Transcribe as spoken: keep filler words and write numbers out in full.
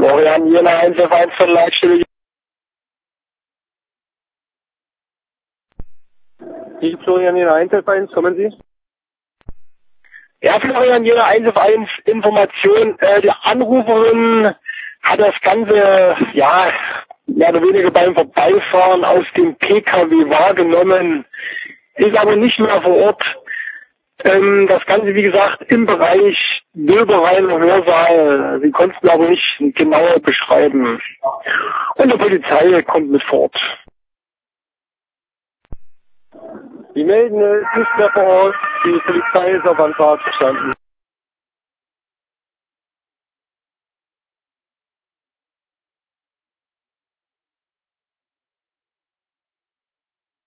Florian Jena, eins F eins von Leitstelle. Die Florian Jena, eins F eins, kommen Sie? Ja, Florian Jena, eins F eins, Information. Äh, die Anruferin hat das Ganze, ja, mehr oder weniger beim Vorbeifahren aus dem P K W wahrgenommen, ist aber nicht mehr vor Ort. Ähm, das Ganze, wie gesagt, im Bereich Döbereiner Hörsaal. Sie konnten aber nicht genauer beschreiben. Und die Polizei kommt mit vor Ort. Die melden ist nicht mehr vor Ort. Die Polizei ist auf Anfahrt gestanden.